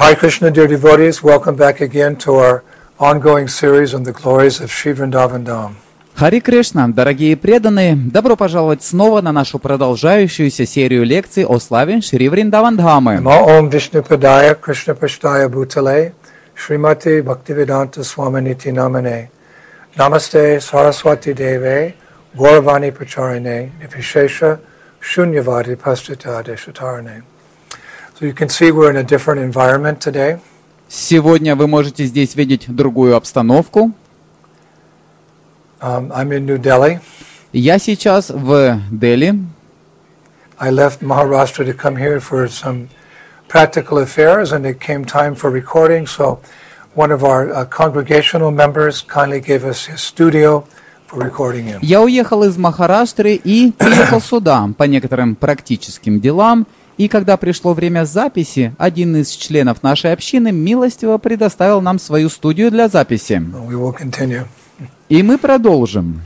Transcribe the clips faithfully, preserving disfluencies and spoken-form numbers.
Hare Krishna, dear devotees, welcome back again to our ongoing series on the glories of Shri Vrindavan Dham. Хари Кришна, дорогие преданные, добро пожаловать снова на нашу продолжающуюся серию лекций о славе Шри Вриндаван-дхамы. Namo Om Vishnupadaya Krishna Pashtaya Bhutale Srimati Bhaktivedanta Swaminiti Namane Namaste Saraswati Deve Gauravani Pracharine Nivishesha Shunyavadi Pastita Deshatarane. So you can see we're in a different environment today. Сегодня вы можете здесь видеть другую обстановку. Um, I'm in New Delhi. Я сейчас в Дели. I left Maharashtra to come here for some practical affairs, and it came time for recording, so one of our uh, congregational members kindly gave us his studio for recording him. Я уехал из Махараштры и приехал сюда по некоторым практическим делам. И когда пришло время записи, один из членов нашей общины милостиво предоставил нам свою студию для записи. We will continue. И мы продолжим.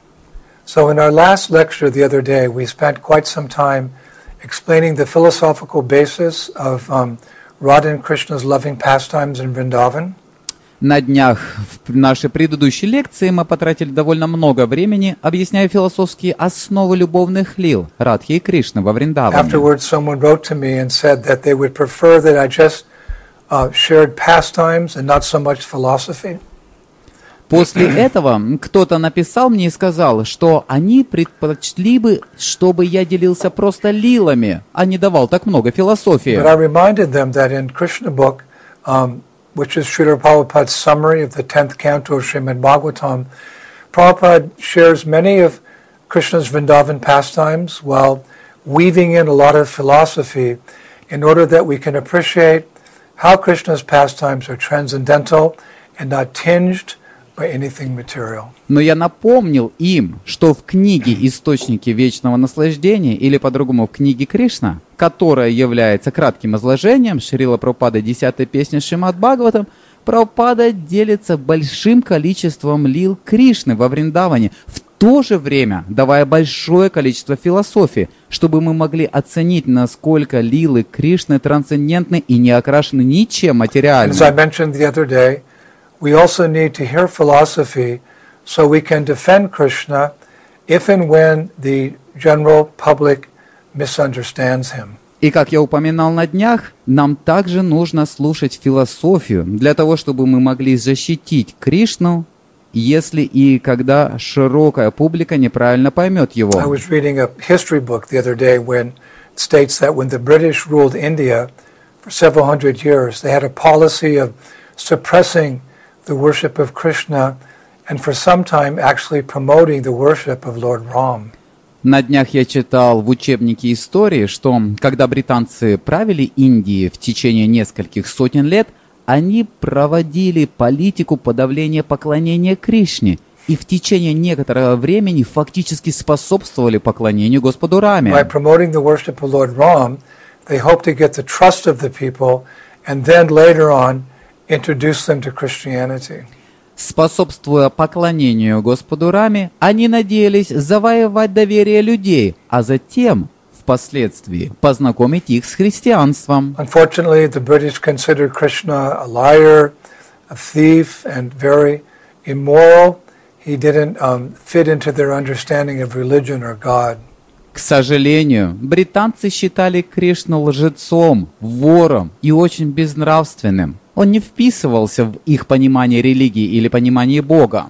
So in our last lecture the other day, we spent quite some time explaining the philosophical basis of um, Radha and Krishna's loving pastimes in Vrindavan. На днях в нашей предыдущей лекции мы потратили довольно много времени, объясняя философские основы любовных лил Радхи и Кришны во Вриндаване. Afterwards, someone wrote to me and said that they would prefer that I just uh, shared pastimes and not so much philosophy. После этого кто-то написал мне и сказал, что они предпочли бы, чтобы я делился просто лилами, а не давал так много философии. But I reminded them that in Krishna book, um, which is Srila Prabhupada's summary of the tenth canto of Srimad Bhagavatam, Prabhupada shares many of Krishna's Vrindavan pastimes while weaving in a lot of philosophy in order that we can appreciate how Krishna's pastimes are transcendental and not tinged by anything material. Но я напомнил им, что в книге «Источники вечного наслаждения» или по-другому в книге Кришна, которая является кратким изложением Шрила Прабхупады десятой песни Шримад Бхагаватам, Прабхупада делится большим количеством лил Кришны во Вриндаване, в то же время давая большое количество философии, чтобы мы могли оценить, насколько лилы Кришны трансцендентны и не окрашены ничем материальным. As I mentioned the other day, we also need to hear philosophy so we can defend Krishna if and when the general public misunderstands him. И как я упоминал на днях, нам также нужно слушать философию для того, чтобы мы могли защитить Кришну, если и когда широкая публика неправильно поймет его. I was reading a history book the other day when it states that when the British ruled India for several hundred years, they had a policy of suppressing the worship of Krishna and for some time actually promoting the worship of Lord Ram. На днях я читал в учебнике истории, что когда британцы правили Индией в течение нескольких сотен лет, они проводили политику подавления поклонения Кришне и в течение некоторого времени фактически способствовали поклонению Господу Раме. By promoting the worship of Lord Ram, they hoped to get the trust of the people and then later on introduce them to Christianity. Способствуя поклонению Господу Раме, они надеялись завоевать доверие людей, а затем, впоследствии, познакомить их с христианством. Unfortunately, the British considered Krishna a liar, a thief, and very immoral. He didn't um, fit into their understanding of religion or God. К сожалению, британцы считали Кришну лжецом, вором и очень безнравственным. Он не вписывался в их понимание религии или понимание Бога.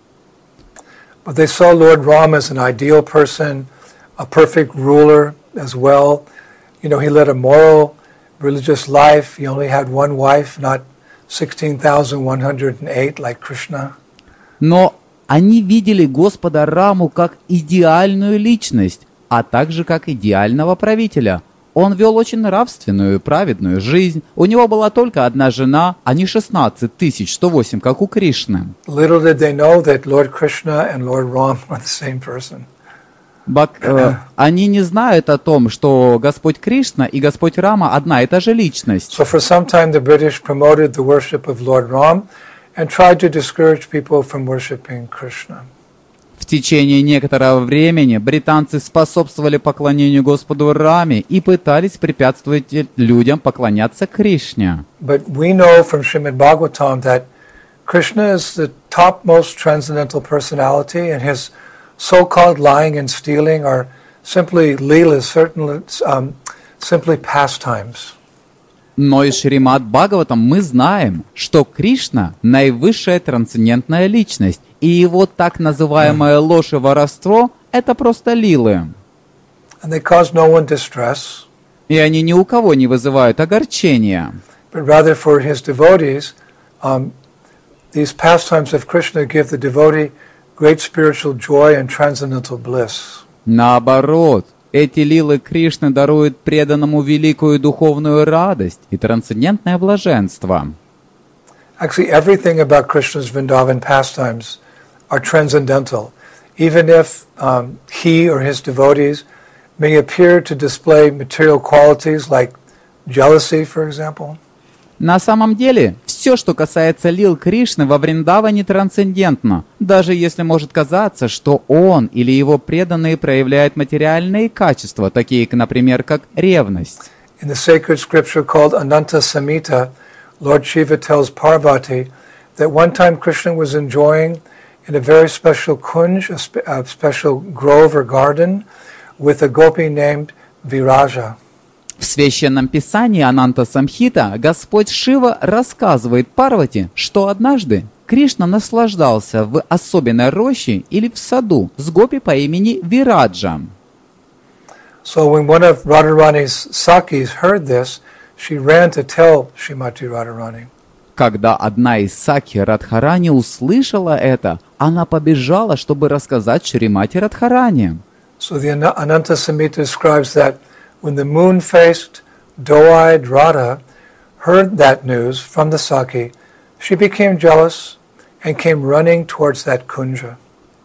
But they saw Lord Ram as an ideal person, a perfect ruler as well. You know, he led a moral, religious life. He only had one wife, not sixteen thousand one hundred eight like Krishna. Но они видели Господа Раму как идеальную личность, а также как идеального правителя. Он вел очень нравственную и праведную жизнь. У него была только одна жена, а не шестнадцать тысяч сто восемь, как у Кришны. Little did they know that Lord Krishna and Lord Ram are the same person. Бак, э, они не знают о том, что Господь Кришна и Господь Рама одна и та же личность. So for some time the British promoted the worship of Lord Ram and tried to discourage people from worshiping Krishna. В течение некоторого времени британцы способствовали поклонению Господу Раме и пытались препятствовать людям поклоняться Кришне. But we know from Srimad Bhagavatam that Krishna is the topmost transcendental personality, and his so-called lying and stealing are simply leelas, certainly um, simply pastimes. Но из Шримад Бхагаватам мы знаем, что Кришна – наивысшая трансцендентная личность, и его так называемая ложь и воровство – это просто лилы. And they cause no one distress, И они ни у кого не вызывают огорчения. but rather for his devotees, um, these pastimes of Krishna give the devotee great spiritual joy and transcendental bliss. Наоборот, эти лилы Кришны даруют преданному великую духовную радость и трансцендентное блаженство. Actually, everything about Krishna's Vrindavan pastimes are transcendental, even if um, he or his devotees may appear to display material qualities like jealousy, for example. На самом деле, все, что касается лил Кришны во Вриндаване, трансцендентно, даже если может казаться, что он или его преданные проявляют материальные качества, такие, например, как ревность. In the sacred scripture called Ananta Samhita, Lord Shiva tells Parvati that one time Krishna was enjoying in a very special kunj, a, spe- a special grove or garden, with a gopi named Viraja. В Священном Писании Ананта Самхита Господь Шива рассказывает Парвати, что однажды Кришна наслаждался в особенной роще или в саду с гопи по имени Вираджа. So when one of Radharani's Sakis heard this, she ran to tell Srimati Radharani. Когда одна из Саки Радхарани услышала это, она побежала, чтобы рассказать Шримати Радхарани. So the An- Ananta Samhita describes that when the moon-faced, doe-eyed Radha heard that news from the Saki, she became jealous and came running towards that kunja.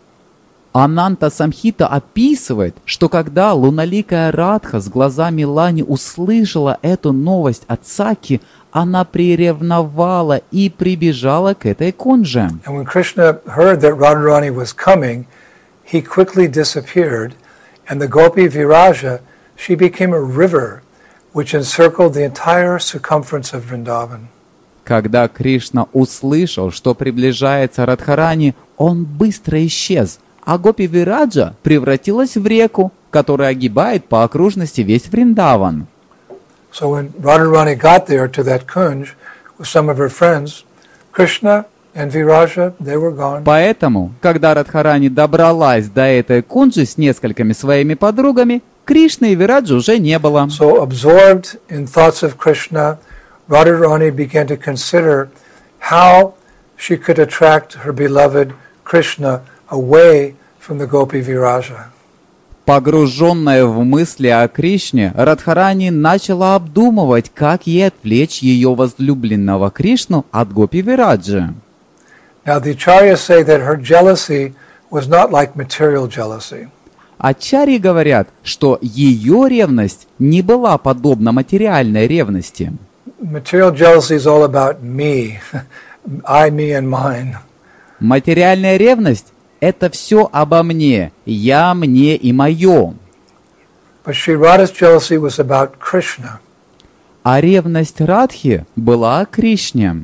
Ананта Самхита описывает, что когда луналикая Радха с глазами Лани услышала эту новость от Саки, она приревновала и прибежала к этой кунже. And when Krishna heard that Radharani was coming, he quickly disappeared, and the gopi Viraja, she became a river which encircled the entire circumference of Vrindavan. Когда Кришна услышал, что приближается Радхарани, он быстро исчез, а гопи Вираджа превратилась в реку, которая огибает по окружности весь Вриндаван. So when Radharani got there to that kunj with some of her friends, Krishna and Viraja, they were gone. Поэтому, когда Радхарани добралась до этой кунджи с несколькими своими подругами, Кришны и Вираджи уже не было. So absorbed in thoughts of Krishna, Radharani began to consider how she could attract her beloved Krishna away from the Gopi Viraja. Погруженная в мысли о Кришне, Радхарани начала обдумывать, как ей отвлечь ее возлюбленного Кришну от Гопи Вираджи. Now the acharyas say that her jealousy was not like material jealousy. Ачарьи говорят, что ее ревность не была подобна материальной ревности. Material jealousy is all about me, I, me, and mine. Материальная ревность – это все обо мне, я, мне и мое. But Sri Radha's jealousy was about Krishna. А ревность Радхи была о Кришне.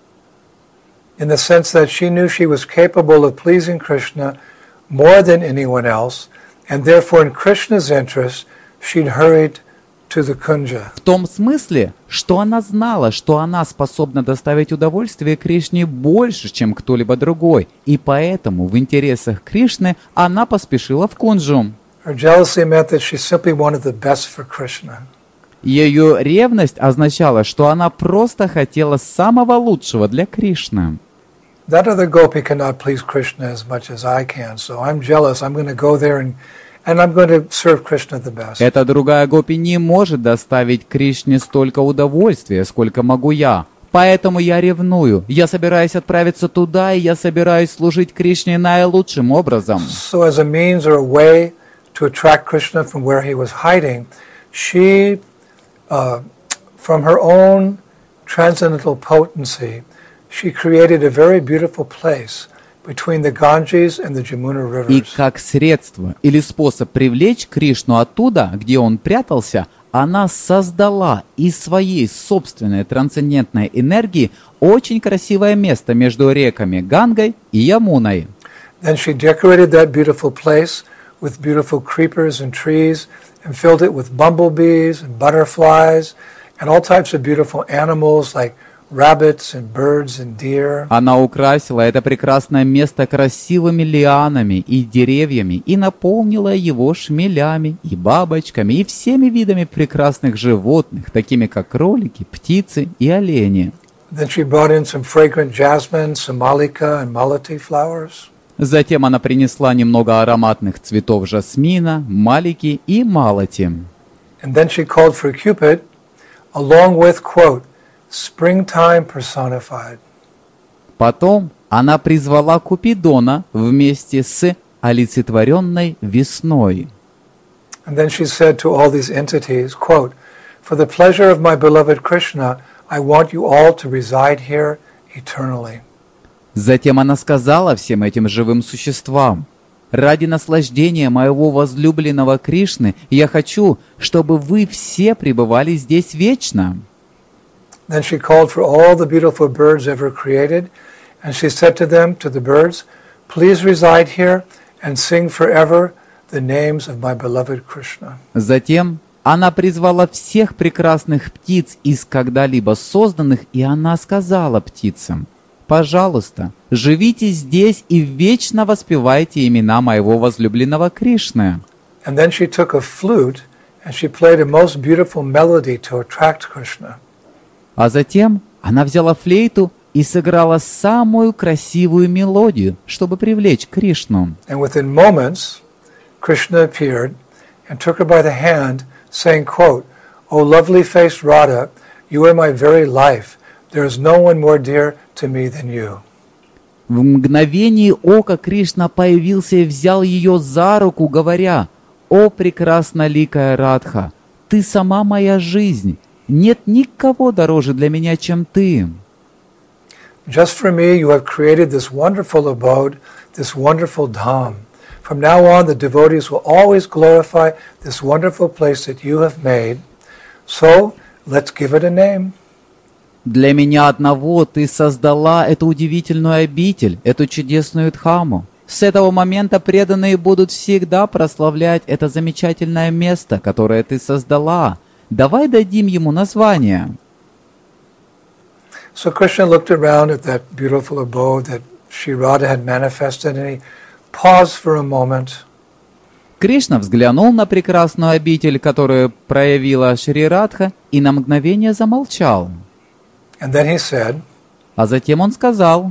In the sense that she knew she was capable of pleasing Krishna more than anyone else, and therefore in Krishna's interest, she'd hurried to the kunja. В том смысле, что она знала, что она способна доставить удовольствие Кришне больше, чем кто-либо другой, и поэтому в интересах Кришны она поспешила в кунджу. Her jealousy meant that she simply wanted the best for Krishna. Ее ревность означала, что она просто хотела самого лучшего для Кришны. That other gopi cannot please Krishna as much as I can, so I'm jealous. I'm going to go there and, and I'm going to serve Krishna the best. Эта другая гопи не может доставить Кришне столько удовольствия, сколько могу я. Поэтому я ревную. Я собираюсь отправиться туда, и я собираюсь служить Кришне наилучшим образом. So as a means or a way to attract Krishna from where he was hiding, she, uh, from her own transcendental potency, she created a very beautiful place between the Ganges and the Jamuna И rivers. как средство или способ привлечь Кришну оттуда, где он прятался, она создала из своей собственной трансцендентной энергии очень красивое место между реками Гангой и Ямуной. Then she decorated that beautiful place with beautiful creepers and trees and filled it with bumblebees and butterflies and all types of beautiful animals like rabbits and birds and deer. Она украсила это прекрасное место красивыми лианами и деревьями и наполнила его шмелями и бабочками и всеми видами прекрасных животных, такими как кролики, птицы и олени. Then she brought in some fragrant jasmine, some malika and malati flowers. Затем она принесла немного ароматных цветов жасмина, малики и малати. And then she called for Cupid along with, quote, springtime personified. Потом она призвала Купидона вместе с олицетворенной весной. And then she said to all these entities, quote, for the pleasure of my beloved Krishna, I want you all to reside here eternally. Затем она сказала всем этим живым существам: «Ради наслаждения моего возлюбленного Кришны я хочу, чтобы вы все пребывали здесь вечно». Then she called for all the beautiful birds ever created, and she said to them, to the birds, please reside here and sing forever the names of my beloved Krishna. Затем она призвала всех прекрасных птиц из когда-либо созданных, и она сказала птицам: «Пожалуйста, живите здесь и вечно воспевайте имена моего возлюбленного Кришны». And then she took a flute and she played a most beautiful melody to attract Krishna. А затем она взяла флейту и сыграла самую красивую мелодию, чтобы привлечь Кришну. And within moments, Krishna appeared and took her by the hand, saying, quote, O lovely-faced Radha, you are my very life. There is no one more dear to me than you. В мгновение ока Кришна появился и взял ее за руку, говоря: «О прекрасноликая Радха, ты сама моя жизнь. Нет никого дороже для меня, чем ты». Just for me you have created this wonderful abode, this wonderful dham. From now on the devotees will always glorify this wonderful place that you have made. So let's give it a name. Для меня одного ты создала эту удивительную обитель, эту чудесную Дхаму. С этого момента преданные будут всегда прославлять это замечательное место, которое ты создала. Давай дадим ему название. So Krishna looked around at that beautiful abode that Shri Radha had manifested, and he paused for a moment. Кришна взглянул на прекрасную обитель, которую проявила Шри Радха, и на мгновение замолчал. And then he said, А затем он сказал,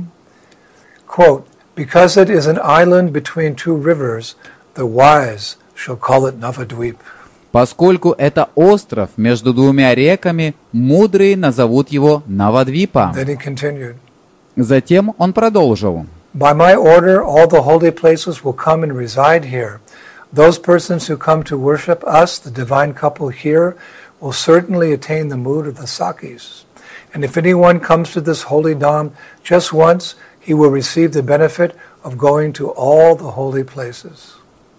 quote, because it is an island between two rivers, the wise shall call it Navadvip. поскольку это остров между двумя реками, мудрые назовут его Навадвипа. Then he continued, Затем он продолжил. by my order, all the holy places will come and reside here. Those persons who come to worship us, the divine couple here, will certainly attain the mood of the Sakis. And if anyone comes to this holy dham just once, he will receive the benefit of going to all the holy places.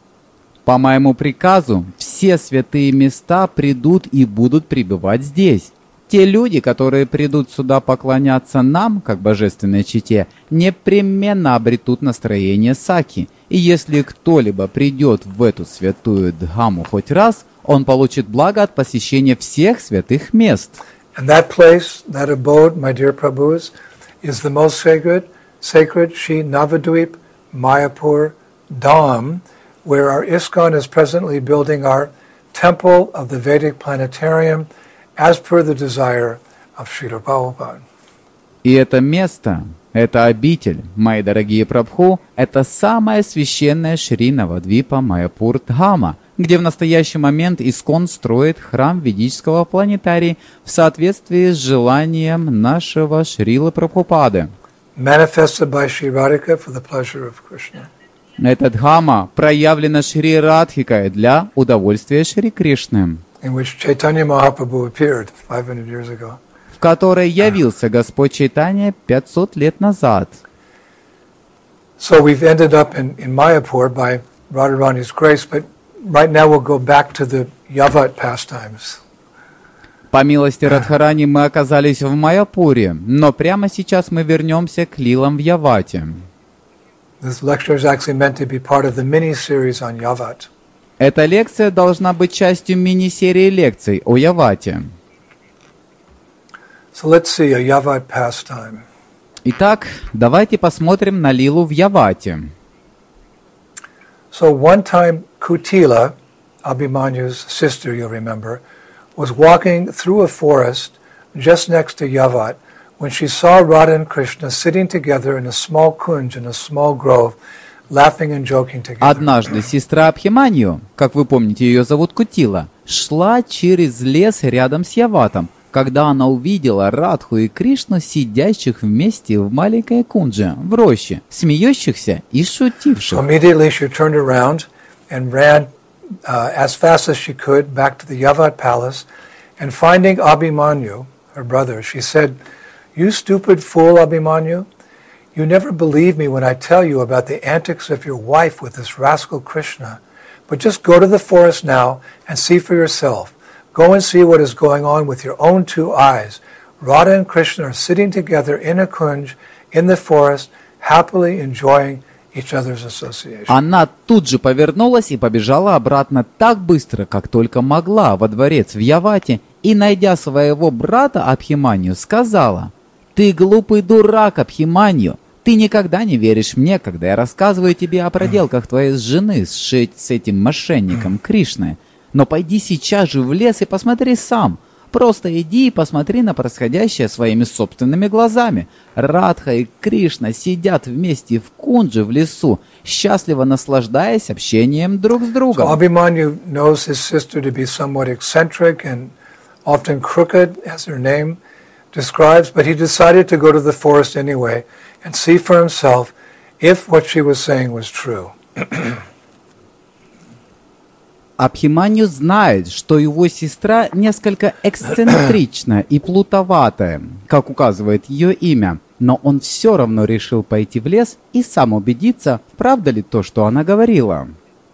По моему приказу все святые места придут и будут пребывать здесь. Те люди, которые придут сюда поклоняться нам, как божественной чете, непременно обретут настроение саки. И если кто-либо придет в эту святую Дхаму хоть раз, он получит благо от посещения всех святых мест. And that place, that abode, my dear Prabhus, is the most sacred, sacred Shri Navadvip Mayapur Dham, where our ISKCON is presently building our temple of the Vedic planetarium as per the desire of Srila Prabhupada. И это место, это обитель, мои дорогие Прабху, это самая священная Шри Навадвипа Майяпур Дхама, где в настоящий момент ИСККОН строит храм ведического планетария в соответствии с желанием нашего Шрилы Прабхупады. Manifested by Sri Radhika for the pleasure of Krishna. Эта Дхама проявлена Шри Радхикой для удовольствия Шри Кришны, In which Chaitanya Mahaprabhu appeared five hundred years ago. в которой явился Господь Чайтанья пятьсот лет назад. So we've ended up in, in Mayapur by Radharani's grace, but right now we'll go back to the Yavat pastimes. По милости Радхарани мы оказались в Майяпуре, но прямо сейчас мы вернемся к лилам в Явате. This lecture is actually meant to be part of the mini-series on Yavat. Эта лекция должна быть частью мини-серии лекций о Явате. So let's see a Yavat pastime. Итак, давайте посмотрим на лилу в Явате. So one time Kutila, Abhimanyu's sister, you'll remember, was walking through a forest just next to Yavat when she saw Radha and Krishna sitting together in a small kunj, in a small grove, laughing and joking together. Однажды сестра Абхиманью, как вы помните, ее зовут Кутила, шла через лес рядом с Яватом, когда она увидела Радху и Кришну, сидящих вместе в маленькой кундже, в роще, смеющихся и шутивших. So immediately she turned around and ran uh, as fast as she could back to the Yavat palace, and finding Abhimanyu, her brother, she said, "You stupid fool, Abhimanyu, you never believe me when I tell you about the antics of your wife with this rascal Krishna. But just go to the forest now and see for yourself. Go and see what is going on with your own two eyes. Radha and Krishna are sitting together in a kunj in the forest, happily enjoying each other's association." Она тут же повернулась и побежала обратно так быстро, как только могла, во дворец в Явате, и, найдя своего брата Абхиманью, сказала: «Ты глупый дурак, Абхиманью! Ты никогда не веришь мне, когда я рассказываю тебе о проделках твоей жены с, ши- с этим мошенником Кришной. Но пойди сейчас же в лес и посмотри сам. Просто иди и посмотри на происходящее своими собственными глазами. Радха и Кришна сидят вместе в кундже в лесу, счастливо наслаждаясь общением друг с So другом». Abhimanyu knows his sister to be somewhat eccentric and often crooked, as her name describes, but he decided to go to the forest anyway and see for himself if what she was saying was true. Абхиманью знает, что его сестра несколько эксцентрична и плутоватая, как указывает ее имя, но он все равно решил пойти в лес и сам убедиться, правда ли то, что она говорила.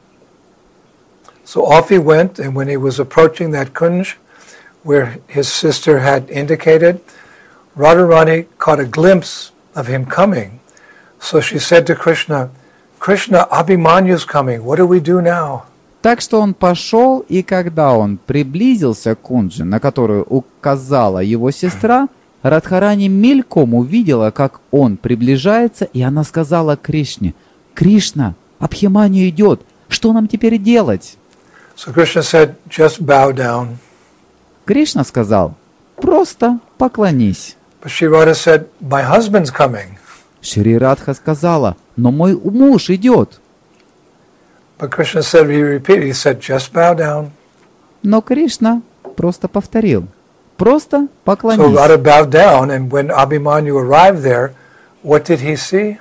So off he went, and when he was approaching that kunj where his sister had indicated, Radharani caught a glimpse of him coming. So she said to Krishna, "Krishna, Abhimanyu's coming. What do we do now?" Так что он пошел, и когда он приблизился к кундже, на которую указала его сестра, Радхарани мельком увидела, как он приближается, и она сказала Кришне: «Кришна, Абхиманью идет, что нам теперь делать?» So Krishna said, "Just bow down." Кришна сказал: «Просто поклонись». But Shri Radha said, "My husband's coming." Шри Радха сказала: «Но мой муж идет». But Krishna said, he repeated, he said, "Just bow down." Но Кришна просто повторил: «Просто So поклонись». Radha bowed down, and when Abhimanyu arrived there, what did he see?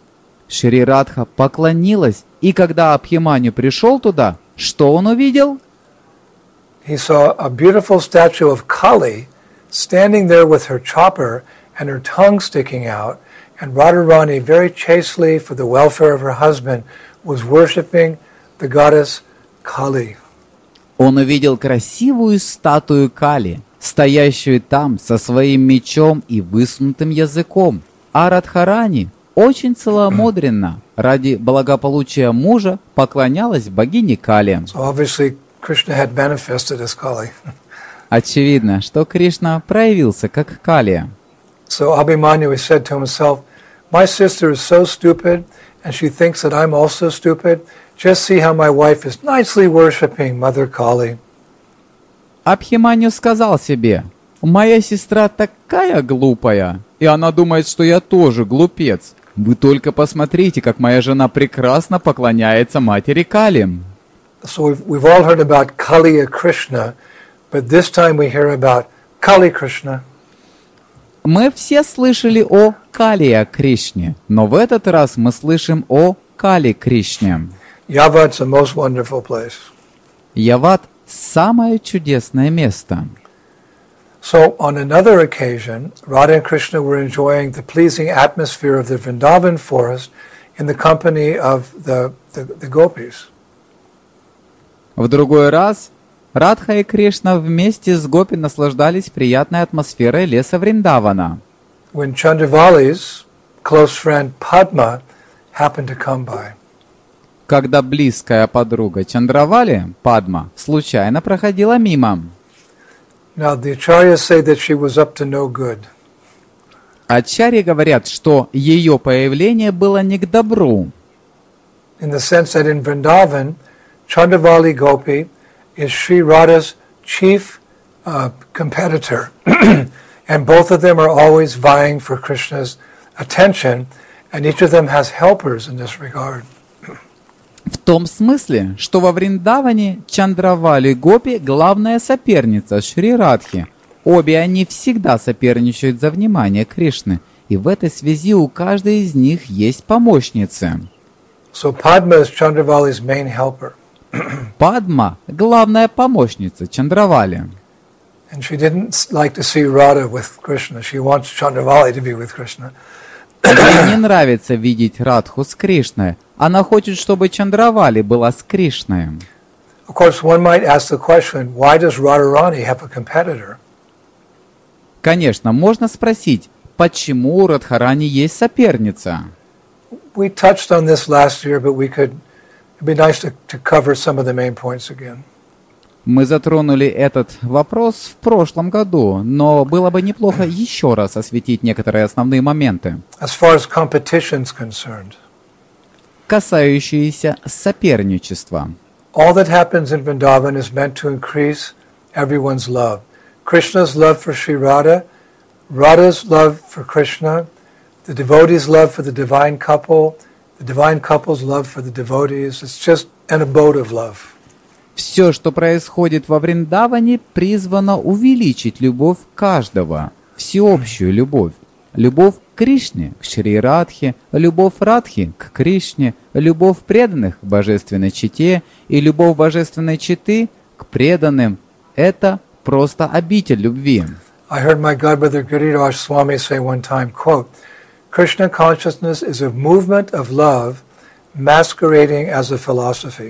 Шри Радха поклонилась, и когда Абхиманью пришел туда, что он увидел? He saw a beautiful statue of Kali standing there with her chopper and her tongue sticking out, and Radharani, very chastely for the welfare of her husband, was worshipping the goddess Kali. Он увидел красивую статую Кали, стоящую там со своим мечом и высунутым языком, а Радхарани очень целомудренно ради благополучия мужа поклонялась богине Кали. So obviously Krishna had manifested as Kali. Очевидно, что Кришна проявился как Кали. So Abhimanyu said to himself, "My sister is so stupid, and she thinks that I'm also stupid. Just see how my wife is nicely worshipping Mother Kali." Абхиманью сказал себе: «Моя сестра такая глупая, и она думает, что я тоже глупец. Вы только посмотрите, как моя жена прекрасно поклоняется матери Кали». So we've, we've all heard about Kaliya Krishna, but this time we hear about Kali Krishna. Мы все слышали о Калия Кришне, но в этот раз мы слышим о Кали Кришне. Yavat's a most wonderful place. Яват – самое чудесное место. So on another occasion, Radha and Krishna were enjoying the pleasing atmosphere of the Vrindavan forest in the company of the, the, the gopis. В другой раз Радха и Кришна вместе с гопи наслаждались приятной атмосферой леса Вриндавана. When Chandravali's close friend Padma happened to come by. Когда близкая подруга Чандравали, Падма, случайно проходила мимо. Now the acharyas say that she was up to no good. Ачарьи говорят, что ее появление было не к добру. In the sense that in Vrindavan, Chandravali Gopi is Sri Radha's chief uh, competitor. And both of them are always vying for Krishna's attention, and each of them has helpers in this regard. В том смысле, что во Вриндаване Чандравали Гопи главная соперница Шри Радхи. Обе они всегда соперничают за внимание Кришны, и в этой связи у каждой из них есть помощницы. So Padma is Chandravali's main helper. Падма – главная помощница Чандравали. And she didn't like to see Radha with Krishna. She wants Chandravali to be with Krishna. Ей не нравится видеть Радху с Кришной. Она хочет, чтобы Чандравали была с Кришной. Of course, one might ask the question, why does Radharani have a competitor? Конечно, можно спросить, почему у Радхарани есть соперница? We touched on this last year, but we could, it'd be nice to, to cover some of the main points again. Мы затронули этот вопрос в прошлом году, но было бы неплохо еще раз осветить некоторые основные моменты, As far as competition is concerned, касающиеся соперничества. all that happens in Vrindavan is meant to increase everyone's love. Krishna's love for Sri Radha, Radha's love for Krishna, the devotees' love for the divine couple, the divine couple's love for the devotees. It's just an abode of love. Все, что происходит во Вриндаване, призвано увеличить любовь каждого, всеобщую любовь. Любовь к Кришне, к Шри Радхе, любовь Радхи к Кришне, любовь преданных к божественной чете и любовь божественной четы к преданным – это просто обитель любви. I heard my godbrother Giriraj Swami say one time, quote, Krishna consciousness is a movement of love masquerading as a philosophy.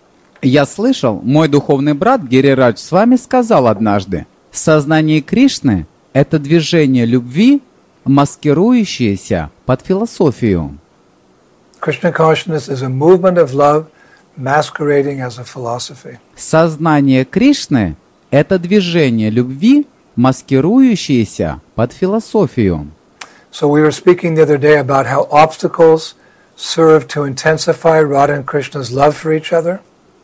Я слышал, мой духовный брат Гирирадж с вами сказал однажды, сознание Кришны – это движение любви, маскирующееся под философию. Krishna consciousness is a movement of love masquerading as a philosophy. Сознание Кришны – это движение любви, маскирующееся под философию. So we were speaking the other day about how obstacles serve to intensify Radha and Krishna's love for each other.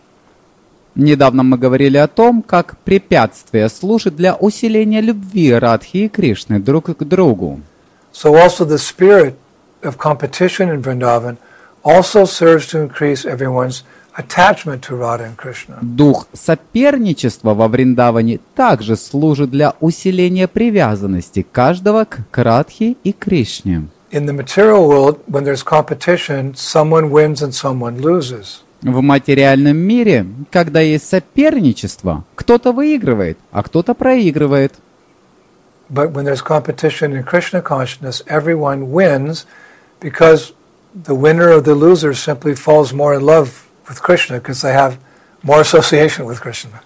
Недавно мы говорили о том, как препятствия служат для усиления любви Радхи и Кришны друг к другу. So also the spirit of competition in Vrindavan also serves to increase everyone's attachment to Radha and Krishna. Дух соперничества во Вриндаване также служит для усиления привязанности каждого к Радхе и Кришне. In the material world, when there's competition, someone wins and someone loses. В материальном мире, когда есть соперничество, кто-то выигрывает, а кто-то проигрывает. But when there's competition in Krishna consciousness, everyone wins because the winner or the loser simply falls more in love with Krishna because they have more association with Krishna.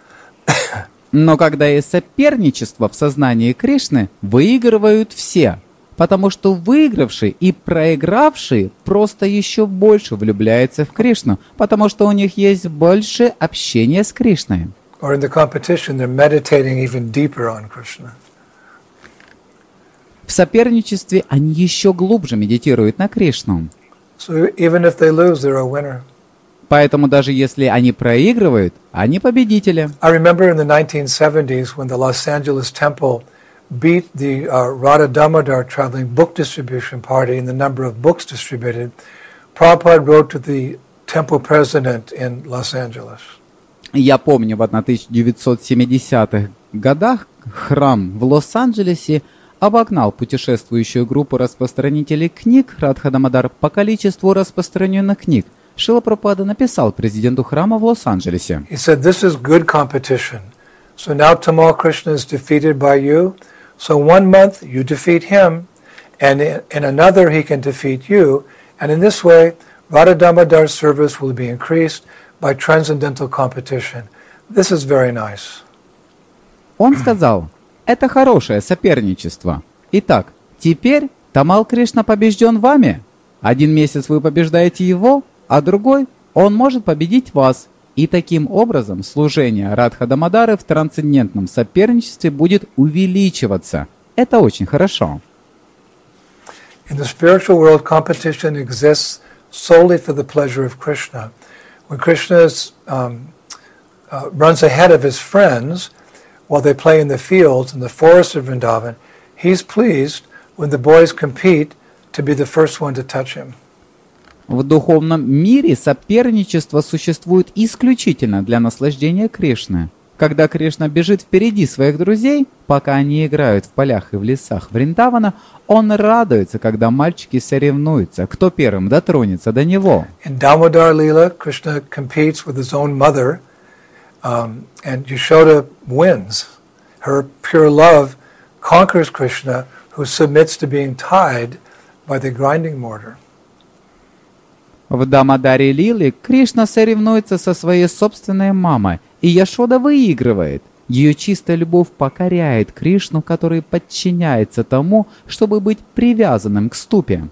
Но когда есть соперничество в сознании Кришны, выигрывают все, потому что выигравший и проигравший просто еще больше влюбляются в Кришну, потому что у них есть больше общения с Кришной. Or in the competition, they're meditating even deeper on Krishna. В соперничестве они еще глубже медитируют на Кришну. So even if they lose, they're a winner. Поэтому даже если они проигрывают, они победители. I remember in the nineteen seventies when the Los Angeles temple beat the uh, Radha Damodar traveling book distribution party in the number of books distributed, Prabhupada wrote to the temple president in Los Angeles. Я помню, в тысяча девятьсот семидесятых годах храм в Лос-Анджелесе обогнал путешествующую группу распространителей книг Радха Дамодар по количеству распространенных книг. Шрила Прабхупада написал президенту храма в Лос-Анджелесе. He said, this is good competition. So now Tamal Krishna is defeated by you. So one month you defeat him, and in another he can defeat you, And in this way, Radha Damodar's service will be increased by transcendental competition. This is very nice. Он сказал, это хорошее соперничество. Итак, теперь Тамал Кришна побежден вами. Один месяц вы побеждаете его, а другой он может победить вас. И таким образом служение Радха Дамодары в трансцендентном соперничестве будет увеличиваться. Это очень хорошо. In the spiritual world, competition exists solely for the pleasure of Krishna. When Krishna is, um, uh, runs ahead of his friends while they play in the fields in the forests of Vrindavan, he's pleased when the boys compete to be the first one to touch him. В духовном мире соперничество существует исключительно для наслаждения Кришны. Когда Кришна бежит впереди своих друзей, пока они играют в полях и в лесах Вриндавана, он радуется, когда мальчики соревнуются, кто первым дотронется до него. In Damodar Leela, Krishna competes with his own mother, um, and Yashoda wins. Her pure love conquers Krishna, who submits to being tied by the grinding mortar. В Дамодаре Лилы Кришна соревнуется со своей собственной мамой, и Яшода выигрывает. Ее чистая любовь покоряет Кришну, который подчиняется тому, чтобы быть привязанным к ступе.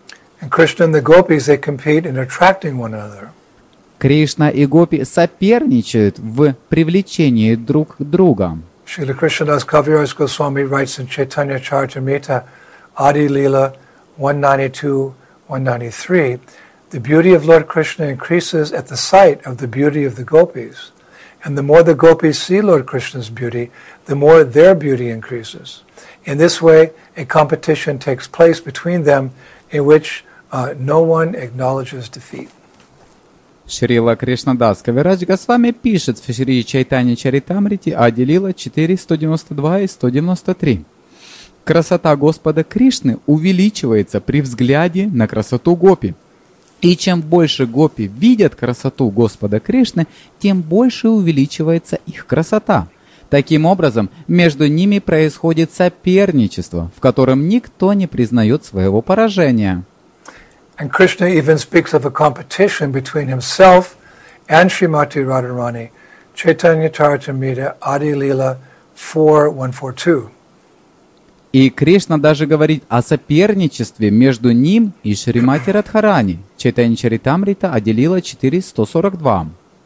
Кришна и гопи соперничают в привлечении друг к другу. Srila Krishnadas Kaviraj Goswami writes in Chaitanya Charitamrita, Adi Leela one ninety-two one ninety-three, the beauty of Lord Krishna increases at the sight of the beauty of the gopis. And the more the gopis see Lord Krishna's beauty, the more their beauty increases. In this way, a competition takes place between them in which uh, no one acknowledges defeat. Шрила Кришнадас Кавирадж Госвами пишет в Шри Чайтанья Чаритамрите Ади Лила четыре сто девяносто два и сто девяносто три. Красота Господа Кришны увеличивается при взгляде на красоту гопи. И чем больше гопи видят красоту Господа Кришны, тем больше увеличивается их красота. Таким образом, между ними происходит соперничество, в котором никто не признает своего поражения. And Krishna even speaks of a competition between himself and Srimati Radharani, Chaitanya Charitamrita Adi Leela four one forty-two. И Кришна даже говорит о соперничестве между ним и Шримати Радхарани, Чайтанья Чаритамрита Ади Лила четыре сто сорок два.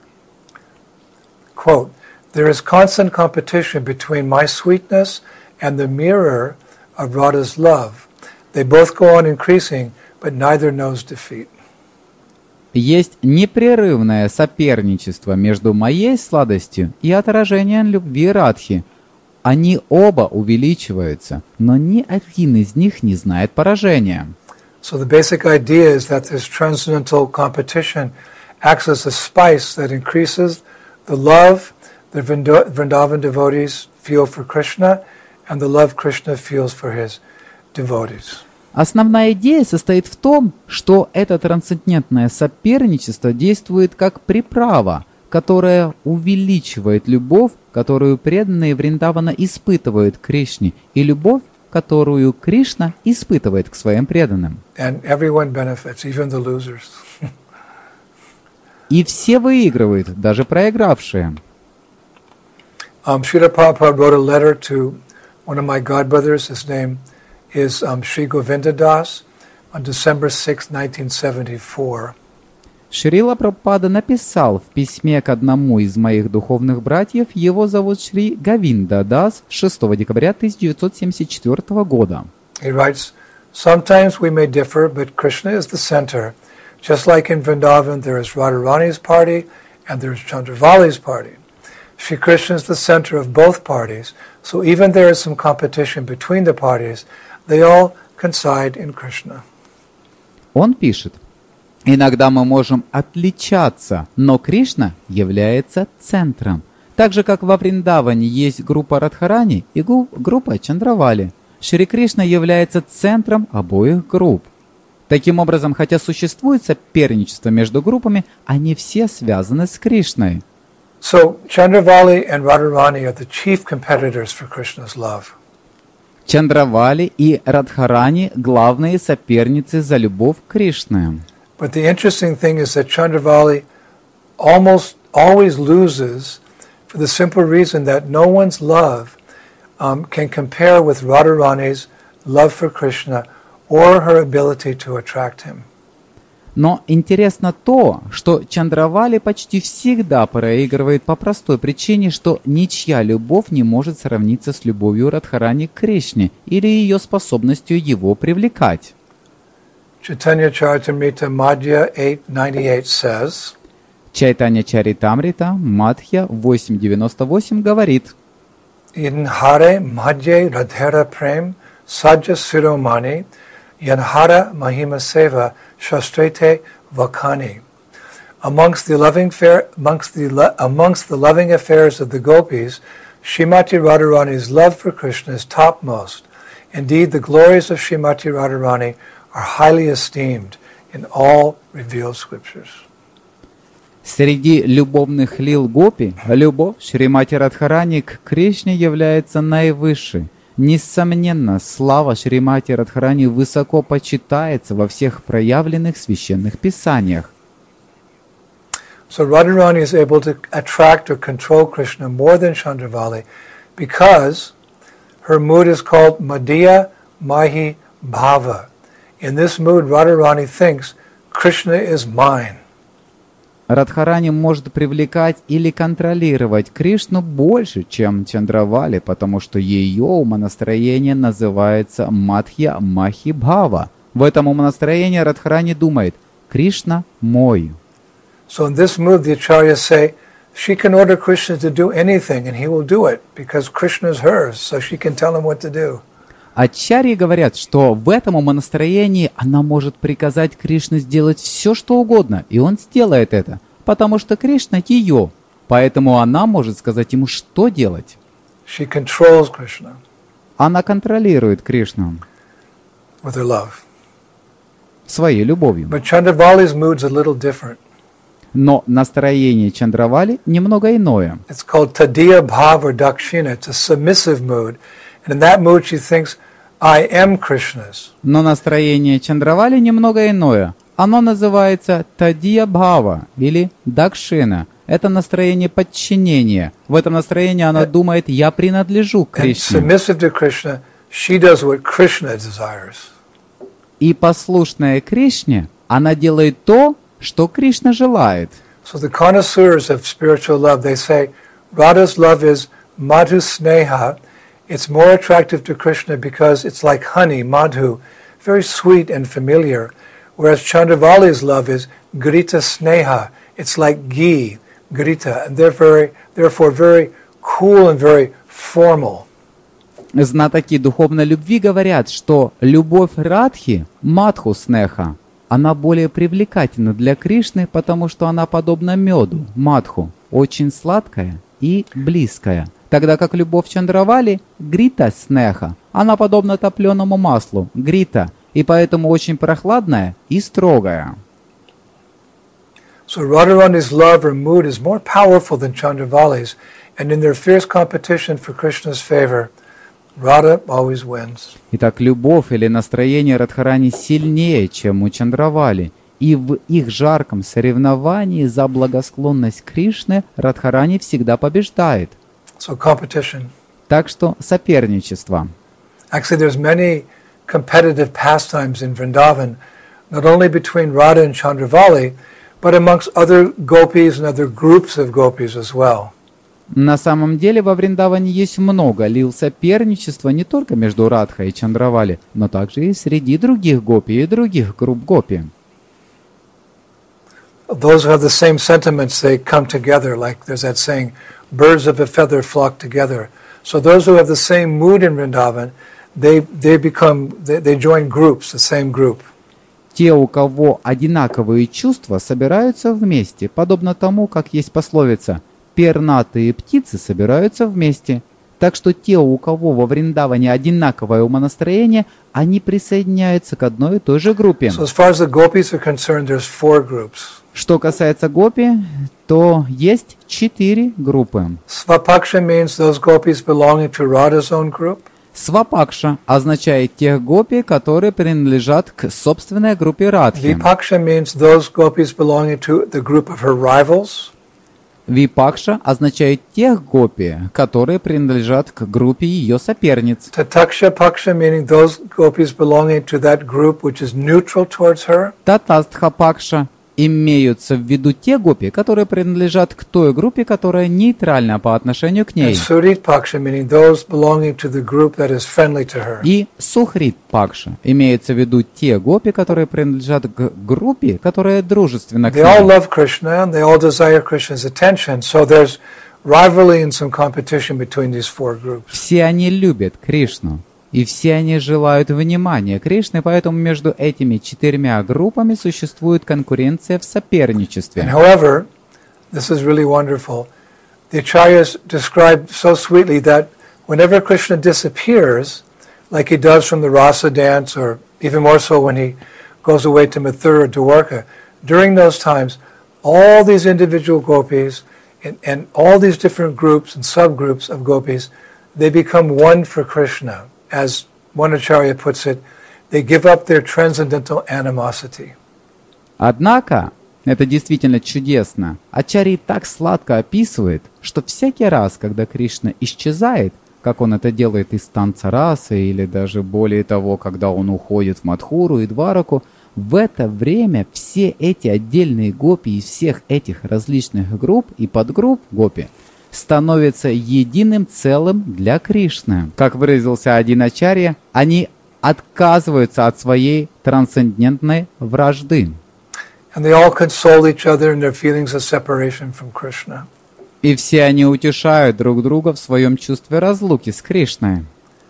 Quote, there is constant competition between my sweetness and the mirror of Radha's love. They both go on increasing, but neither knows defeat. Есть непрерывное соперничество между моей сладостью и отражением любви Радхи. Они оба увеличиваются, но ни один из них не знает поражения. So the basic idea is that this transcendental competition acts as a spice that increases the love that Vrindavan devotees feel for Krishna and the love Krishna feels for his devotees. Основная идея состоит в том, что это трансцендентное соперничество действует как приправа, которая увеличивает любовь, которую преданные Вриндавана испытывают к Кришне, и любовь, которую Кришна испытывает к своим преданным. And everyone benefits, even the losers. И все выигрывают, даже проигравшие. Um, Srila Prabhupada wrote a letter to one of my godbrothers. His name is um, Sri Govinda Das on December sixth, nineteen seventy-four. Шрила Прабхупада написал в письме к одному из моих духовных братьев, его зовут Шри Говинда Дас, шестого декабря тысяча девятьсот семьдесят четвёртого года. He writes, sometimes we may differ, but Krishna is the center. Just like in Vrindavan, there is Radharani's party and there is Chandravali's party. Shri Krishna is the center of both parties, so even there is some competition between the parties, they all coincide in Krishna. Он пишет, иногда мы можем отличаться, но Кришна является центром. Так же, как во Вриндаване есть группа Радхарани и группа Чандравали. Шри Кришна является центром обоих групп. Таким образом, хотя существует соперничество между группами, они все связаны с Кришной. So, Chandravali and Radharani are the chief competitors for Krishna's love. Чандравали и Радхарани – главные соперницы за любовь к Кришне. But the interesting thing is that Chandravali almost always loses for the simple reason that no one's love um, can compare with Radharani's love for Krishna or her ability to attract him. Но интересно то, что Чандравали почти всегда проигрывает по простой причине, что ничья любовь не может сравниться с любовью Радхарани к Кришне или ее способностью его привлекать. Chaitanya Charitamrita Madhya eight ninety-eight says, Чайтанья Чаритамрита, Мадхья восемь девяносто восемь говорит: Idhare Madhya Radhara Prem Sajja Siromani Yanhara Mahima Seva Shastrete Vakani. Amongst the loving fair, amongst the lo- amongst the loving affairs of the gopis, Srimati Radharani's love for Krishna is topmost. Indeed, the glories of Srimati Radharani are highly esteemed in all revealed scriptures. Среди любовных лил гопи, любовь Шримати Радхарани к Кришне является наивысшей. Несомненно, слава Шримати Радхарани высоко почитается во всех проявленных священных писаниях. So Radharani is able to attract or control Krishna more than Chandravali because her mood is called Madhya Mahi Bhava. In this mood, Radharani thinks Krishna is mine. Радхарани может привлекать или контролировать Кришну больше, чем Чандравали, потому что ее умонастроение называется Мадхья Махи Бхава. В этом умонастроении Радхарани думает: Кришна мой. So in this mood, the acharyas say she can order Krishna to do anything and he will do it because Krishna is hers, so she can tell him what to do. Ачарьи говорят, что в этом умонастроении она может приказать Кришне сделать все, что угодно, и он сделает это, потому что Кришна ее, поэтому она может сказать ему, что делать. She controls Krishna Она контролирует Кришну with her love. своей любовью. But Chandravali's mood's a little different. Но настроение Чандравали немного иное. It's called Tadiya Bhav or Dakshina. It's a submissive mood. And in that mood she thinks, I am Krishna's. Но настроение Чандравали немного иное. Оно называется Тадия Бхава или Дакшина. Это настроение подчинения. В этом настроении она думает: я принадлежу к And Кришне. submissive to Krishna, she does what Krishna desires. И послушная Кришне, она делает то, что Кришна желает. So the connoisseurs of spiritual love, they say, Radha's love is madhu sneha. It's more attractive to Krishna because it's like honey, madhu, very sweet and familiar. Whereas Chandravali's love is grita sneha. It's like ghee, grita, and they're very, therefore very cool and very formal. Знатоки духовной любви говорят, что любовь Радхи, Мадху Снеха, она более привлекательна для Кришны, потому что она подобна меду, Мадху, очень сладкая и близкая. Тогда как любовь Чандравали, Грита Снеха, она подобна топленому маслу, Грита, и поэтому очень прохладная и строгая. So Radharani's love or mood is more powerful than Chandravali's, and in their fierce competition for Krishna's favor, Radha always wins. Итак, любовь или настроение Радхарани сильнее, чем у Чандравали, и в их жарком соревновании за благосклонность Кришны Радхарани всегда побеждает. So competition. Так что соперничество. Actually, there's many competitive pastimes in Vrindavan, not only between Radha and Chandravali, but amongst other gopis and other groups of gopis as well. На самом деле во Вриндаване есть много лил соперничества не только между Радхой и Чандравали, но также и среди других гопи и других групп гопи. Those who have the same sentiments, they come together, like there's that saying, birds of a feather flock together. So those who have the same mood in Vrindavan, they, they become, they, they join groups, the same group. Те, у кого одинаковые чувства, собираются вместе, подобно тому, как есть пословица «пернатые птицы собираются вместе». Так что те, у кого во Вриндаване одинаковое умонастроение, они присоединяются к одной и той же группе. So as far as the gopis are concerned, there's four groups. Что касается гопи, то есть четыре группы. Svapaksha means those gopis belonging to Radha's own group. Свапакша означает тех гопи, которые принадлежат к собственной группе Радхи. Vipaksha means those gopis belonging to the group of her rivals. Випакша означает тех гопи, которые принадлежат к группе ее соперниц. Tataksha paksha meaning those gopis belonging to that group which is neutral towards her. Татастхапакша имеются в виду те гопи, которые принадлежат к той группе, которая нейтральна по отношению к And ней. Surit paksha meaning those belonging to the group that is friendly to her. И Сухрит Пакша имеется в виду те гопи, которые принадлежат к группе, которая дружественна к They all ней. love Krishna and they all desire Krishna's attention. So there's rivalry and some competition between these four groups. Все они любят Кришну, и все они желают внимания Кришны, поэтому между этими четырьмя группами существует конкуренция в And соперничестве. however, this is really wonderful. The acharyas describe so sweetly that whenever Krishna disappears, like he does from the rasa dance, or even more so when he goes away to Mathura or Dwarka, during those times, all these individual gopis and, and all these different groups and subgroups of gopis, they become one for Krishna. As one acharya puts it, they give up their transcendental animosity. Однако, это действительно чудесно. Ачарья так сладко описывает, что всякий раз, когда Кришна исчезает, как он это делает из танца расы, или даже более того, когда он уходит в Мадхуру и Двараку, в это время все эти отдельные гопи из всех этих различных групп и подгрупп гопи становятся единым целым для Кришны. Как выразился один ачарья, они отказываются от своей трансцендентной вражды. And they all console each other in their feelings of separation from Krishna. И все они утешают друг друга в своем чувстве разлуки с Кришной.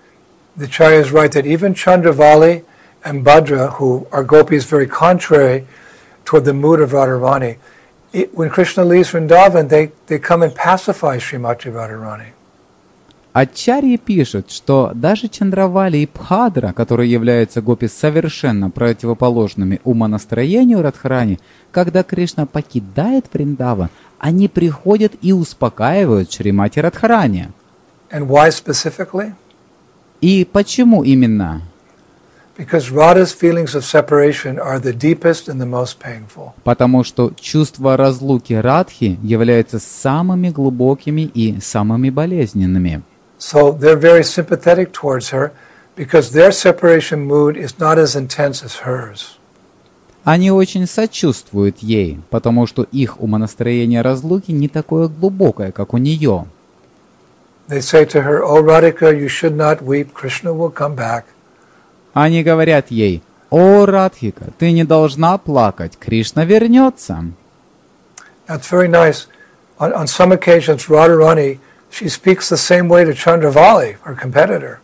The acharyas write that even Chandravali and Bhadra, who are gopis very contrary toward the mood of Radharani, it, when Krishna leaves Vrindavan, they, they come and pacify Srimati Radharani. Ачарьи пишет, что даже Чандравали и Бхадра, которые являются гопи совершенно противоположными умонастроению Радхарани, когда Кришна покидает Вриндаван, они приходят и успокаивают Шримати Радхарани. And why specifically? И почему именно? Because Radha's feelings of separation are the deepest and the most painful. Потому что чувства разлуки Радхи являются самыми глубокими и самыми болезненными. So they're very sympathetic towards her because their separation mood is not as intense as hers. Они очень сочувствуют ей, потому что их умонастроение разлуки не такое глубокое, как у нее. They say to her, "O Radhika, you should not weep. Krishna will come back." Они говорят ей: «О, Радхика, ты не должна плакать, Кришна вернется». That's very nice. On, on some occasions, Radharani, she speaks the same way to Chandravali, her competitor.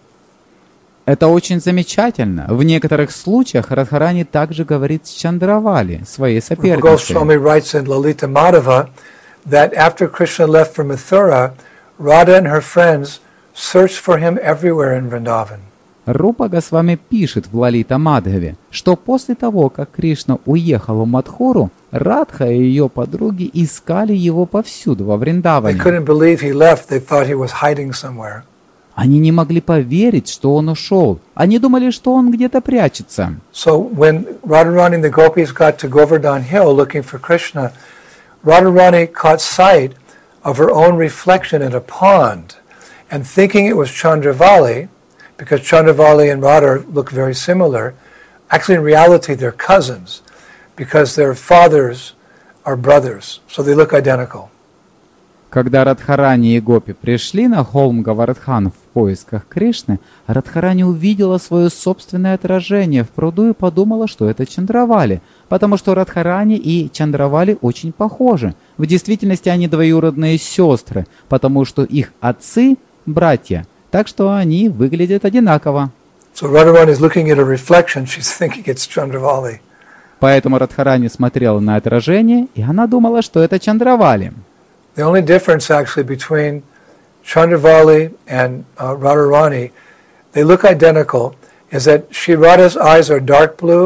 Это очень замечательно. В некоторых случаях Радхарани также говорит с Чандравали, своей соперницей. Goswami writes in Lalita Madhava that after Krishna left for Mathura, Radha and her friends searched for him everywhere in Vrindavan. Рупа Госвами пишет в Лалита Мадхаве, что после того, как Кришна уехал в Мадхуру, Радха и ее подруги искали его повсюду во They Вриндаване. couldn't believe he left. They thought he was hiding somewhere. Они не могли поверить, что он ушел. Они думали, что он где-то прячется. So when Radharani and the gopis got to Govardhan Hill looking for Krishna, Radharani caught sight of her own reflection in a pond, and thinking it was Chandravali, because Chandravali and Radha look very similar, actually in reality they're cousins, because their fathers are brothers, so they look identical. Когда Радхарани и Гопи пришли на холм Гавардхан в поисках Кришны, Радхарани увидела свое собственное отражение в пруду и подумала, что это Чандравали, потому что Радхарани и Чандравали очень похожи. В действительности они двоюродные сестры, потому что их отцы – братья, так что они выглядят одинаково. So Radharani is looking at a reflection, she's thinking it's Chandravali. Поэтому Радхарани смотрела на отражение, и она думала, что это Чандравали. The only difference actually between Chandravali and uh, Radharani, they look identical, is that Shri Radha's eyes are dark blue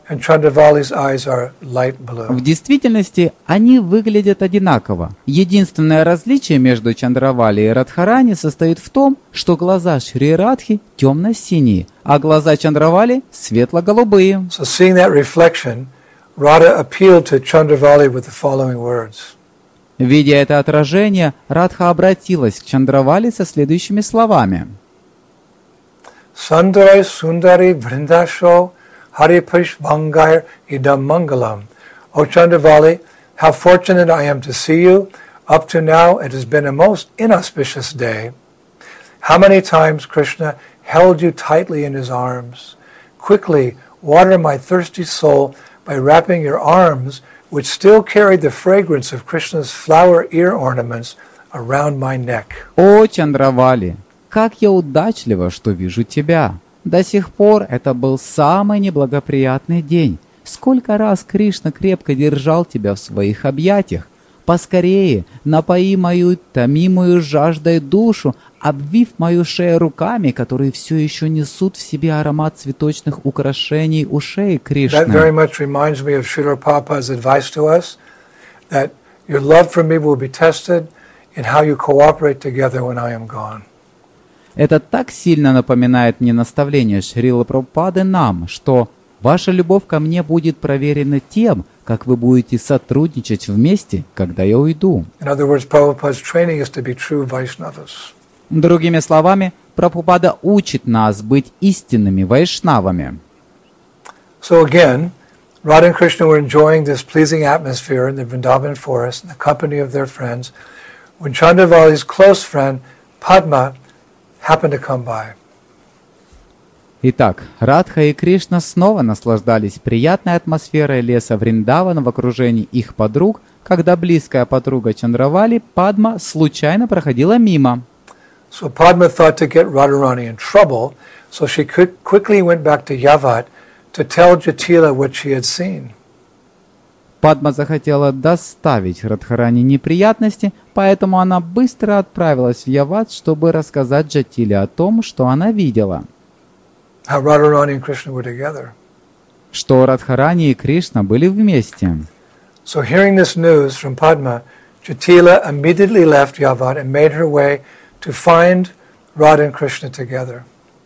and Chandravali's eyes are light blue. В действительности они выглядят одинаково. Единственное различие между Чандравали и Радхарани состоит в том, что глаза Шри Радхи темно-синие, а глаза Чандравали светло-голубые. So seeing that reflection, Radha appealed to Chandravali with the following words. Видя это отражение, Радха обратилась к Чандравали со следующими словами. Sundari Sundari Vrindasho Haripish Bangair Idam Mangalam. O Chandravali, how fortunate I am to see you. Up to now it has been a most inauspicious day. How many times Krishna held you tightly in his arms. Quickly water my thirsty soul by wrapping your arms, which still carried the fragrance of Krishna's flower ear ornaments, around my neck. О, Чандравали, как я удачлива, что вижу тебя. До сих пор это был самый неблагоприятный день. Сколько раз Кришна крепко держал тебя в своих объятиях. Поскорее напои мою томимую жаждой душу, обвив мою шею руками, которые все еще несут в себе аромат цветочных украшений у шеи Кришны. That very much reminds me of Srila Prabhupada's advice to us, that your love for me will be tested in how you cooperate together when I am gone. Это так сильно напоминает мне наставление Шрилы Прабхупады нам, что ваша любовь ко мне будет проверена тем, как вы будете сотрудничать вместе, когда я уйду. In other words, Prabhupada's training is to be true Vaishnavas. Другими словами, Прабхупада учит нас быть истинными вайшнавами. So again, Radha and Krishna were enjoying this pleasing atmosphere in the Vrindavan forest in the company of their friends when Chandravali's close friend Padma happened to come by. Итак, Радха и Кришна снова наслаждались приятной атмосферой леса Вриндавана в окружении их подруг, когда близкая подруга Чандравали, Падма, случайно проходила мимо. So Padma thought to get Radharani in trouble, so she quick, quickly went back to Yavat to tell Jatila what she had seen. Падма захотела доставить Радхарани неприятности, поэтому она быстро отправилась в Яват, чтобы рассказать Джатиле о том, что она видела. How Radharani and Krishna were together. Что Радхарани и Кришна были вместе. So hearing this news from Padma, Jatila immediately left Yavat and made her way to find Radha and Krishna together.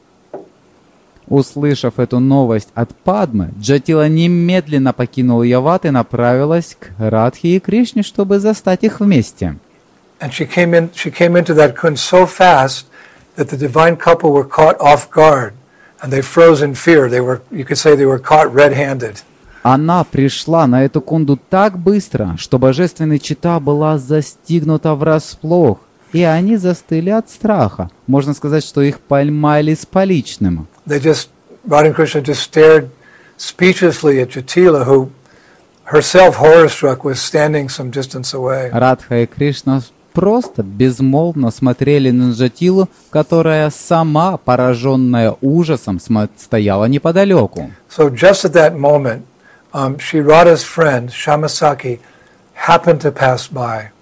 Услышав эту новость от Падмы, Джатила немедленно покинула Яват и направилась к Радхе и Кришне, чтобы застать их вместе. And she came in, she came into that kund so fast that the divine couple were caught off guard, and they froze in fear. They were, you could say, they were caught red-handed. Она пришла на эту кунду так быстро, что божественная чета была застигнута врасплох, и они застыли от страха. Можно сказать, что их поймали с поличным. They just, Radha and Krishna just stared speechlessly at Jatila, who herself horror-struck was standing some distance away. Радха и Кришна просто безмолвно смотрели на Джатилу, которая сама, пораженная ужасом, стояла неподалеку. So just at that moment, um, Shri Radha's friend, Shamasaki, happened to pass by.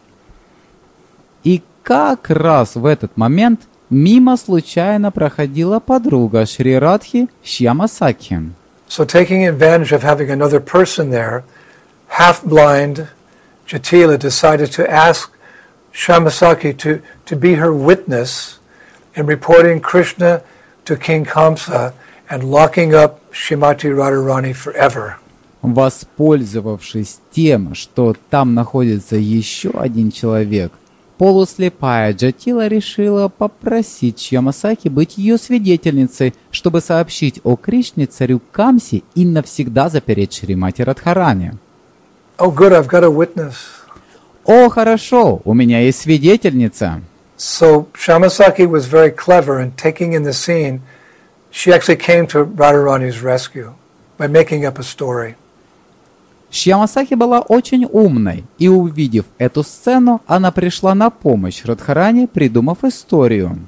И как раз в этот момент мимо случайно проходила подруга Шри Радхи Шьямасаки. So taking advantage of having another person there, half-blind Jatila decided to ask Shyamasaki to, to be her witness in reporting Krishna to King Kamsa and locking up Shrimati Radharani forever. Воспользовавшись тем, что там находится еще один человек, полуслепая Джатила решила попросить Шьямасаки быть ее свидетельницей, чтобы сообщить о Кришне царю Камсе и навсегда запереть Шримати Радхарани. Oh, good, I've got a witness. О, хорошо, у меня есть свидетельница. So Shyamasaki was very clever in taking in the scene. She actually came to Radharani's rescue by making up a story. Шьямасаки была очень умной, и увидев эту сцену, она пришла на помощь Радхарани, придумав историю.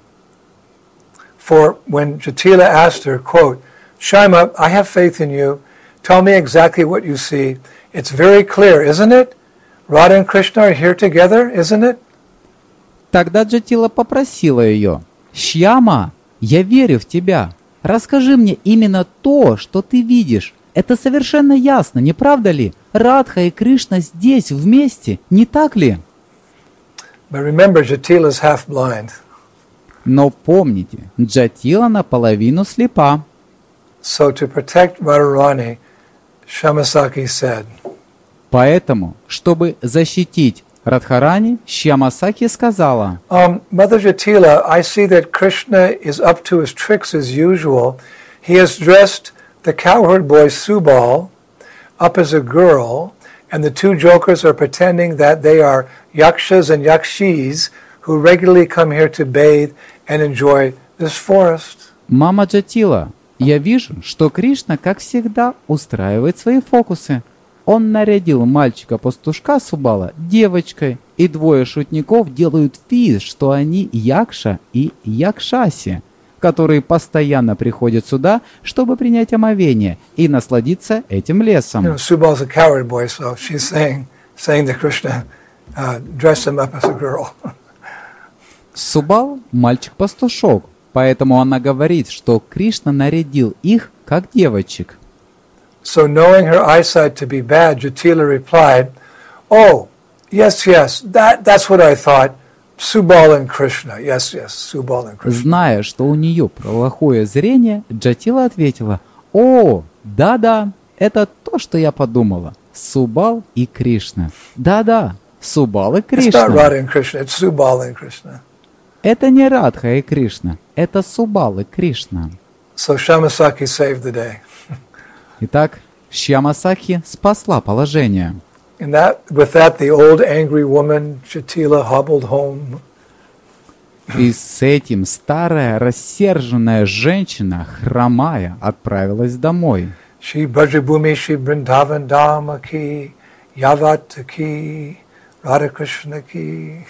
For when Jatila asked her, quote, Shyama, I have faith in you. Tell me exactly what you see. It's very clear, isn't it? Radha and Krishna are here together, isn't it? Тогда Джатила попросила ее: «Шьяма, я верю в тебя. Расскажи мне именно то, что ты видишь. Это совершенно ясно, не правда ли? Радха и Кришна здесь, вместе, не так ли? But remember, Jatila is half blind. Но помните, Джатила наполовину слепа. So to protect Radharani, Shyamasaki said, Поэтому, чтобы защитить Радхарани, Шьямасаки сказала: um, Mother Jatila, I see that Krishna is up to his tricks as usual. He has dressed the cowherd boy Subal up as a girl, and the two jokers are pretending that they are yakshas and yakshis who regularly come here to bathe and enjoy this forest. Мама Джатила, я вижу, что Кришна, как всегда, устраивает свои фокусы. Он нарядил мальчика-пастушка Субала девочкой, и двое шутников делают вид, что они Якша и Якшаси, которые постоянно приходят сюда, чтобы принять омовение и насладиться этим лесом. You know, Subal's a cowherd boy, so she's saying, saying that Krishna uh, dressed him up as a girl. Субал – мальчик-пастушок, поэтому она говорит, что Кришна нарядил их как девочек. So knowing her eyesight to be bad, Jatila replied, "Oh, yes, yes, that, that's what I thought. Subal and Krishna. Yes, yes, Subal and Krishna." Зная, что у нее плохое зрение, Джатила ответила: «О, да-да, это то, что я подумала. Субал и Кришна. Да-да, Субал и It's not Кришна». Radha and Krishna, it's Subal and Krishna. Это не Радха и Кришна, это Субал и Кришна. So Shyamasaki saved the day. Итак, Шьямасаки спасла положение. And that, with that, the old angry woman, Jatila, hobbled home. И с этим старая рассерженная женщина, хромая, отправилась домой. Shri Brajabhumi, Shri Vrindavan Dhamma ki, Yavat ki, Radha Krishna ki.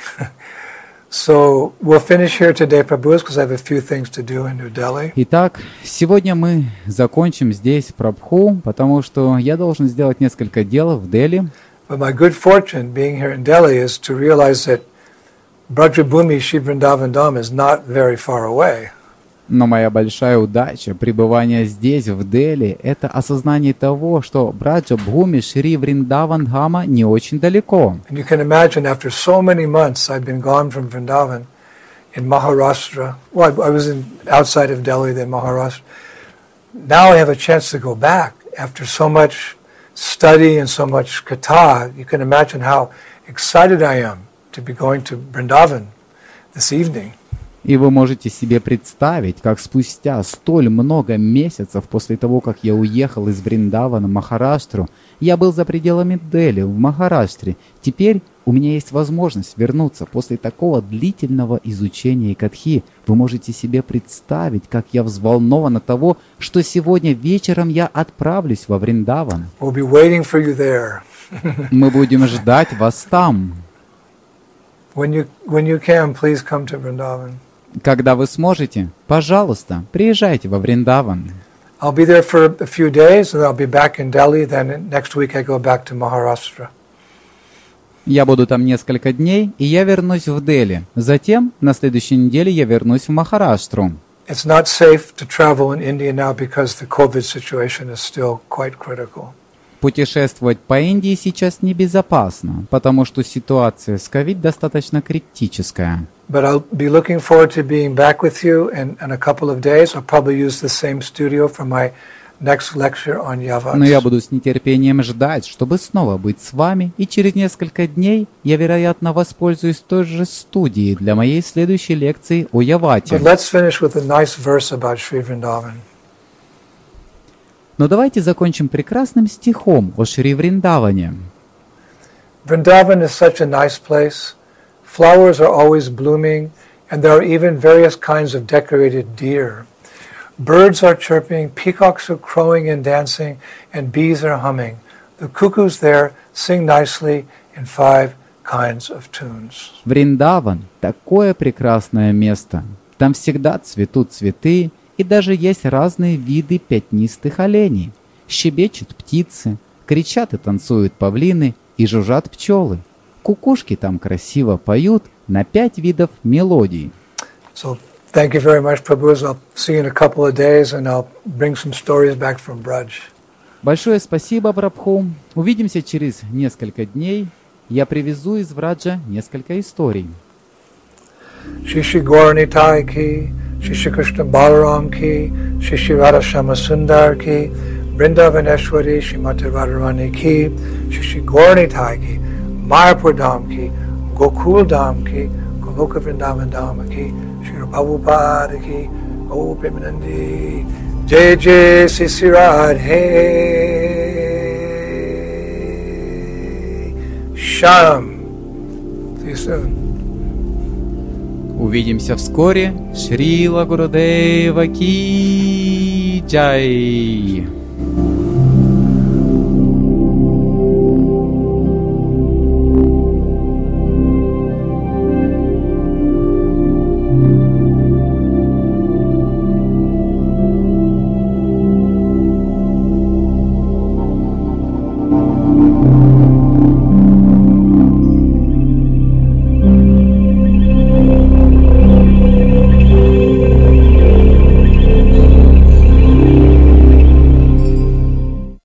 So we'll finish here today, Prabhu, because I have a few things to do in New Delhi. Итак, сегодня мы закончим здесь Прабху, потому что я должен сделать несколько дел в Дели. But my good fortune being here in Delhi is to realize that Brajabhumi, Shri Vrindavan Dham is not very far away. Но моя большая удача пребывания здесь, в Дели, это осознание того, что Браджа Бхуми Шри Вриндаван Дхама не очень далеко. And you can imagine, after so many months I've been gone from Vrindavan in Maharashtra. Well, I, I was in, outside of Delhi, then Maharashtra. Now I have a chance to go back after so much study and so much katha. You can imagine how excited I am to be going to Vrindavan this evening. И вы можете себе представить, как спустя столь много месяцев после того, как я уехал из Вриндавана в Махараштру, я был за пределами Дели, в Махараштре. Теперь у меня есть возможность вернуться после такого длительного изучения катхи. Вы можете себе представить, как я взволнован от того, что сегодня вечером я отправлюсь во Вриндаван. We'll be waiting for you there. Мы будем ждать вас там. When you, when you can, please come to Vrindavan. Когда вы сможете, пожалуйста, приезжайте во Вриндаван. I'll be there for a few days, and I'll be back in Delhi. Then next week I go back to Maharashtra. Я буду там несколько дней, и я вернусь в Дели. Затем, на следующей неделе, я вернусь в Махараштру. It's not safe to travel in India now because the COVID situation is still quite critical. Путешествовать по Индии сейчас небезопасно, потому что ситуация с ковид достаточно критическая. But I'll be looking forward to being back with you in, in a couple of days. I'll probably use the same studio for my next lecture on Yavat. Но я буду с нетерпением ждать, чтобы снова быть с вами, и через несколько дней я, вероятно, воспользуюсь той же студией для моей следующей лекции о Явате. But let's finish with a nice verse about Sri Vrindavan. Но давайте закончим прекрасным стихом о Шри Вриндаване. Vrindavan is such a nice place. Flowers are always blooming, and there are even various kinds of decorated deer. Birds are chirping, peacocks are crowing and dancing, and bees are humming. The cuckoos there sing nicely in five kinds of tunes. Вриндаван – такое прекрасное место. Там всегда цветут цветы, и даже есть разные виды пятнистых оленей. Щебечут птицы, кричат и танцуют павлины, и жужжат пчелы. Кукушки там красиво поют на пять видов мелодий. So thank you very much, Prabhu. I'll see you in a couple of days, and I'll bring some stories back from Braj. Большое спасибо, Прабху. Увидимся через несколько дней. Я привезу из Враджа несколько историй. Shri Shri Gaura Nitai ki, Shri Shri Krishna Balaram ki, Shri Shri Radha Shama Sundar ki, Vrindavaneshwari Shrimati Radharani ki, Shri Shri Gaura Nitai ki, Mayapur Dham ki, Gokul Dham ki, Goloka Vrindavan Dham ki, Shri Prabhupada ki, Go Premanandi, Jai Jai Sri Sri Radhe Shyam. See you soon. Увидимся вскоре. Шрила Гурудева ки джай.